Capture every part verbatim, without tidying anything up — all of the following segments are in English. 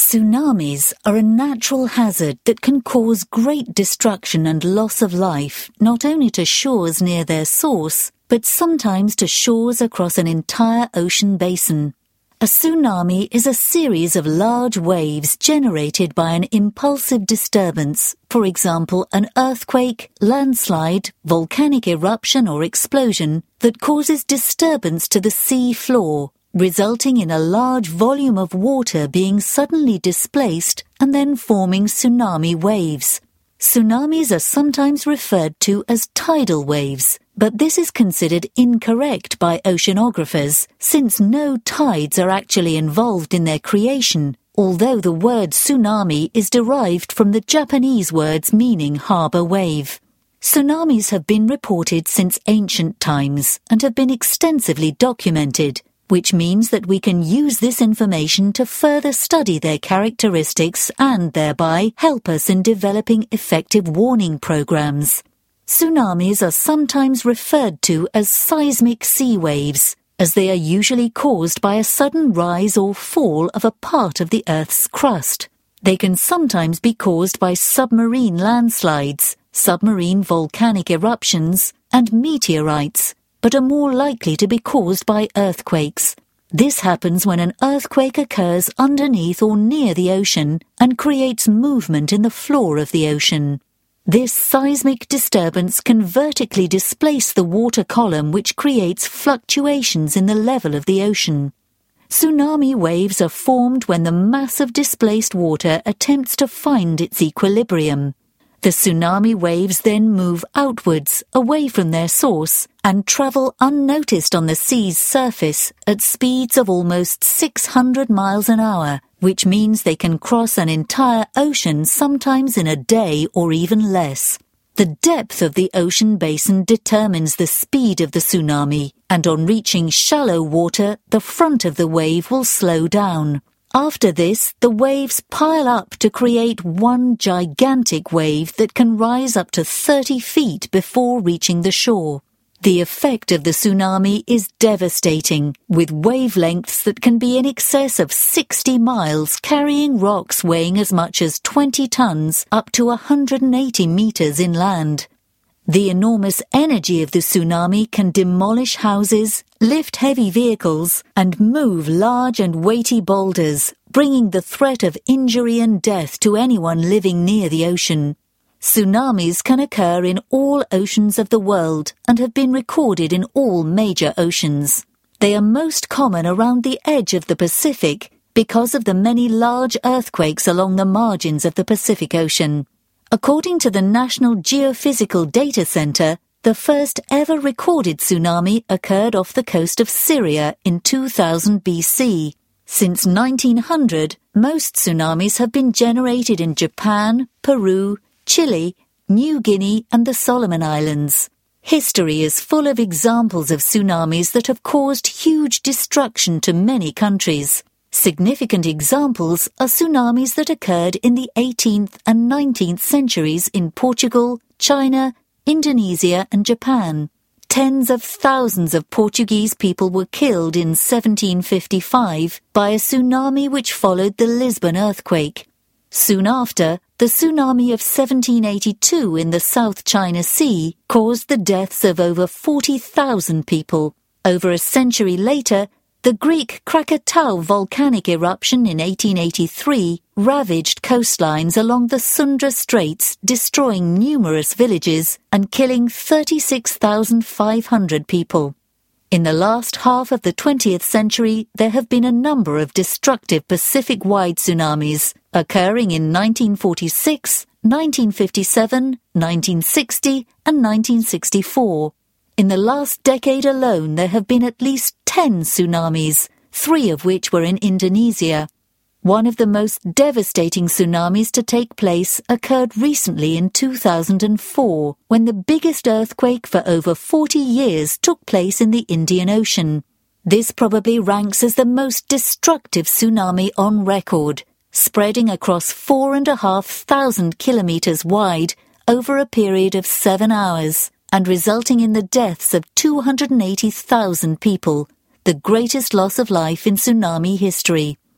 Tsunamis are a natural hazard that can cause great destruction and loss of life, not only to shores near their source, but sometimes to shores across an entire ocean basin. A tsunami is a series of large waves generated by an impulsive disturbance, for example, an earthquake, landslide, volcanic eruption or explosion, that causes disturbance to the sea floor, resulting in a large volume of water being suddenly displaced and then forming tsunami waves. Tsunamis are sometimes referred to as tidal waves, but this is considered incorrect by oceanographers since no tides are actually involved in their creation, although the word tsunami is derived from the Japanese words meaning harbour wave. Tsunamis have been reported since ancient times and have been extensively documented, which means that we can use this information to further study their characteristics and thereby help us in developing effective warning programs. Tsunamis are sometimes referred to as seismic sea waves, as they are usually caused by a sudden rise or fall of a part of the Earth's crust. They can sometimes be caused by submarine landslides, submarine volcanic eruptions, and meteorites, but are more likely to be caused by earthquakes. This happens when an earthquake occurs underneath or near the ocean and creates movement in the floor of the ocean. This seismic disturbance can vertically displace the water column, which creates fluctuations in the level of the ocean. Tsunami waves are formed when the mass of displaced water attempts to find its equilibrium. The tsunami waves then move outwards, away from their source, and travel unnoticed on the sea's surface at speeds of almost six hundred miles an hour, which means they can cross an entire ocean sometimes in a day or even less. The depth of the ocean basin determines the speed of the tsunami, and on reaching shallow water, the front of the wave will slow down. After this, the waves pile up to create one gigantic wave that can rise up to thirty feet before reaching the shore. The effect of the tsunami is devastating, with wavelengths that can be in excess of sixty miles, carrying rocks weighing as much as twenty tons up to one hundred eighty meters inland. The enormous energy of the tsunami can demolish houses, lift heavy vehicles, and move large and weighty boulders, bringing the threat of injury and death to anyone living near the ocean. Tsunamis can occur in all oceans of the world and have been recorded in all major oceans. They are most common around the edge of the Pacific because of the many large earthquakes along the margins of the Pacific Ocean. According to the National Geophysical Data Center, the first ever recorded tsunami occurred off the coast of Syria in two thousand B C. Since nineteen hundred, most tsunamis have been generated in Japan, Peru, Chile, New Guinea and the Solomon Islands. History is full of examples of tsunamis that have caused huge destruction to many countries. Significant examples are tsunamis that occurred in the eighteenth and nineteenth centuries in Portugal, China, Indonesia and Japan. Tens of thousands of Portuguese people were killed in seventeen fifty-five by a tsunami which followed the Lisbon earthquake. Soon after, the tsunami of seventeen eighty-two in the South China Sea caused the deaths of over forty thousand people. Over a century later, the Greek Krakatau volcanic eruption in eighteen eighty-three ravaged coastlines along the Sunda Straits, destroying numerous villages and killing thirty-six thousand five hundred people. In the last half of the twentieth century, there have been a number of destructive Pacific-wide tsunamis, occurring in nineteen forty-six, nineteen fifty-seven, nineteen sixty and nineteen sixty-four. In the last decade alone, there have been at least ten tsunamis, three of which were in Indonesia. One of the most devastating tsunamis to take place occurred recently in two thousand four, when the biggest earthquake for over forty years took place in the Indian Ocean. This probably ranks as the most destructive tsunami on record, spreading across four and a half thousand kilometers wide over a period of seven hours. And resulting in the deaths of two hundred eighty thousand people, the greatest loss of life in tsunami history.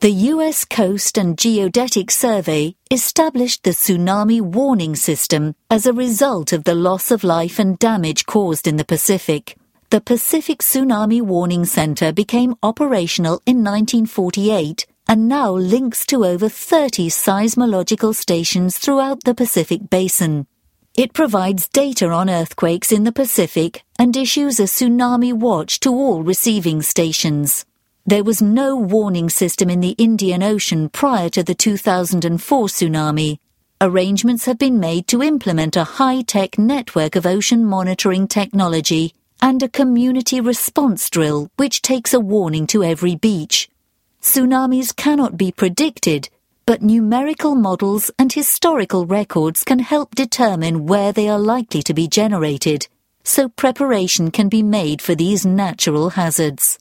The U S Coast and Geodetic Survey established the tsunami warning system as a result of the loss of life and damage caused in the Pacific. The Pacific Tsunami Warning Center became operational in nineteen forty-eight and now links to over thirty seismological stations throughout the Pacific Basin. It provides data on earthquakes in the Pacific and issues a tsunami watch to all receiving stations. There was no warning system in the Indian Ocean prior to the two thousand four tsunami. Arrangements have been made to implement a high-tech network of ocean monitoring technology and a community response drill which takes a warning to every beach. Tsunamis cannot be predicted, but numerical models and historical records can help determine where they are likely to be generated, so preparation can be made for these natural hazards.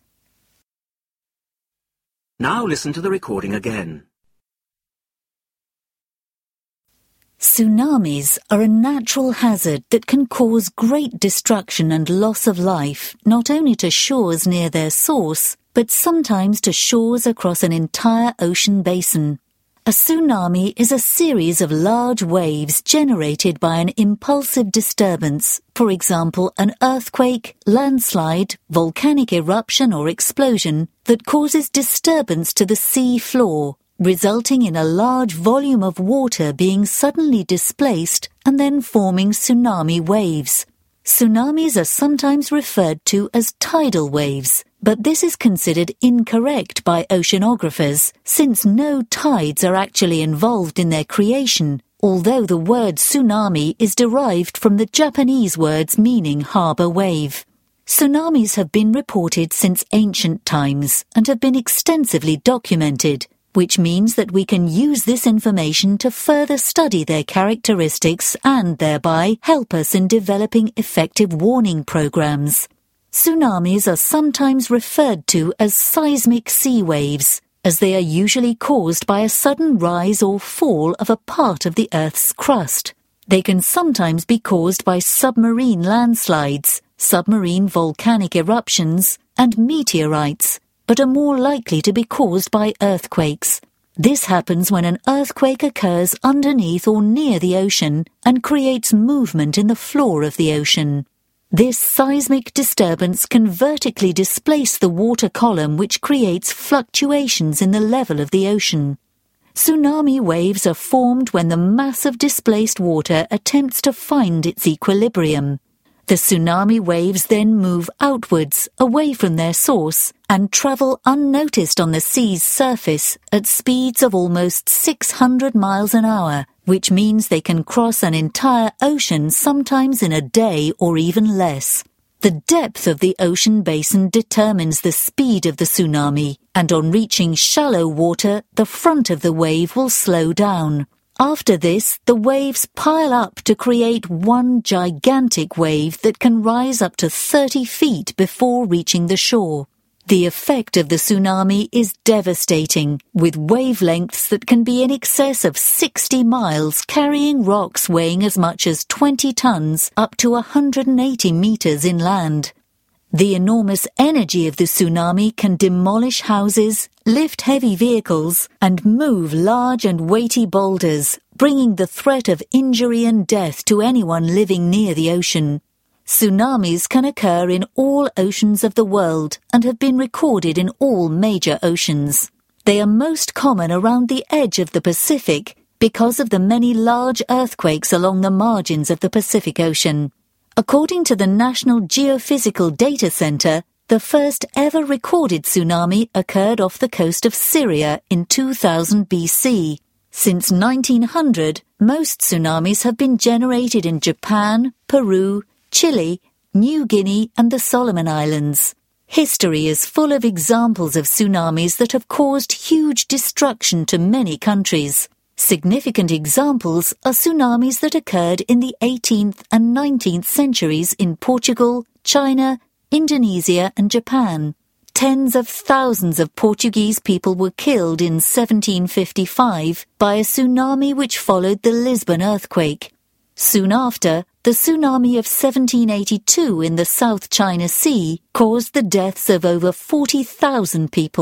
Now listen to the recording again. Tsunamis are a natural hazard that can cause great destruction and loss of life, not only to shores near their source, but sometimes to shores across an entire ocean basin. A tsunami is a series of large waves generated by an impulsive disturbance, for example, an earthquake, landslide, volcanic eruption or explosion that causes disturbance to the sea floor, resulting in a large volume of water being suddenly displaced and then forming tsunami waves. Tsunamis are sometimes referred to as tidal waves, but this is considered incorrect by oceanographers since no tides are actually involved in their creation, although the word tsunami is derived from the Japanese words meaning harbour wave. Tsunamis have been reported since ancient times and have been extensively documented, which means that we can use this information to further study their characteristics and thereby help us in developing effective warning programs. Tsunamis are sometimes referred to as seismic sea waves, as they are usually caused by a sudden rise or fall of a part of the Earth's crust. They can sometimes be caused by submarine landslides, submarine volcanic eruptions, and meteorites, but are more likely to be caused by earthquakes. This happens when an earthquake occurs underneath or near the ocean and creates movement in the floor of the ocean. This seismic disturbance can vertically displace the water column, which creates fluctuations in the level of the ocean. Tsunami waves are formed when the mass of displaced water attempts to find its equilibrium. The tsunami waves then move outwards, away from their source, and travel unnoticed on the sea's surface at speeds of almost six hundred miles an hour, which means they can cross an entire ocean sometimes in a day or even less. The depth of the ocean basin determines the speed of the tsunami, and on reaching shallow water, the front of the wave will slow down. After this, the waves pile up to create one gigantic wave that can rise up to thirty feet before reaching the shore. The effect of the tsunami is devastating, with wavelengths that can be in excess of sixty miles, carrying rocks weighing as much as twenty tons up to one hundred eighty meters inland. The enormous energy of the tsunami can demolish houses, lift heavy vehicles, and move large and weighty boulders, bringing the threat of injury and death to anyone living near the ocean. Tsunamis can occur in all oceans of the world and have been recorded in all major oceans. They are most common around the edge of the Pacific because of the many large earthquakes along the margins of the Pacific Ocean. According to the National Geophysical Data Center, the first ever recorded tsunami occurred off the coast of Syria in two thousand B C. Since nineteen hundred, most tsunamis have been generated in Japan, Peru, Chile, New Guinea and the Solomon Islands. History is full of examples of tsunamis that have caused huge destruction to many countries. Significant examples are tsunamis that occurred in the eighteenth and nineteenth centuries in Portugal, China, Indonesia and Japan. Tens of thousands of Portuguese people were killed in seventeen fifty-five by a tsunami which followed the Lisbon earthquake. Soon after, the tsunami of seventeen eighty-two in the South China Sea caused the deaths of over forty thousand people.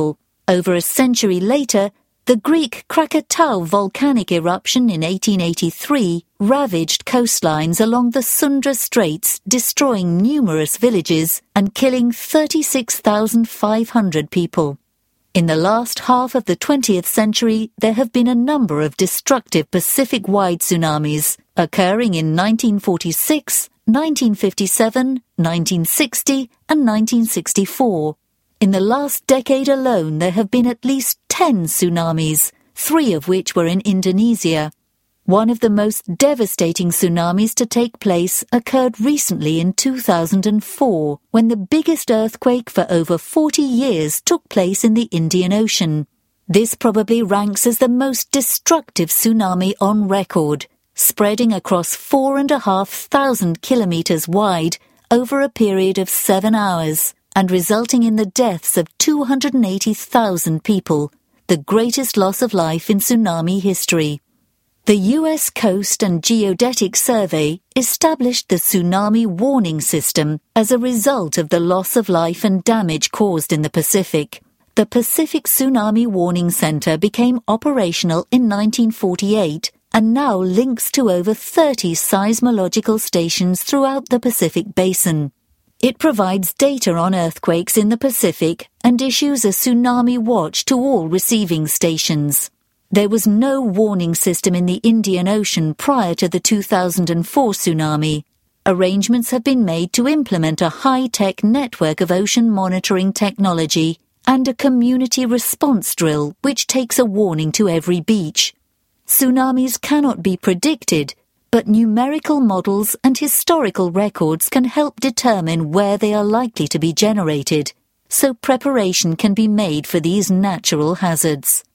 Over a century later, the Greek Krakatau volcanic eruption in eighteen eighty-three ravaged coastlines along the Sunda Straits, destroying numerous villages and killing thirty-six thousand five hundred people. In the last half of the twentieth century, there have been a number of destructive Pacific-wide tsunamis, occurring in nineteen forty-six, nineteen fifty-seven, nineteen sixty and nineteen sixty-four. In the last decade alone, there have been at least ten tsunamis, three of which were in Indonesia. One of the most devastating tsunamis to take place occurred recently in two thousand four, when the biggest earthquake for over forty years took place in the Indian Ocean. This probably ranks as the most destructive tsunami on record, spreading across four and a half thousand kilometers wide over a period of seven hours, and resulting in the deaths of two hundred eighty thousand people, the greatest loss of life in tsunami history. The U S Coast and Geodetic Survey established the tsunami warning system as a result of the loss of life and damage caused in the Pacific. The Pacific Tsunami Warning Center became operational in nineteen forty-eight and now links to over thirty seismological stations throughout the Pacific Basin. It provides data on earthquakes in the Pacific and issues a tsunami watch to all receiving stations. There was no warning system in the Indian Ocean prior to the two thousand four tsunami. Arrangements have been made to implement a high-tech network of ocean monitoring technology and a community response drill which takes a warning to every beach. Tsunamis cannot be predicted, but numerical models and historical records can help determine where they are likely to be generated, so preparation can be made for these natural hazards.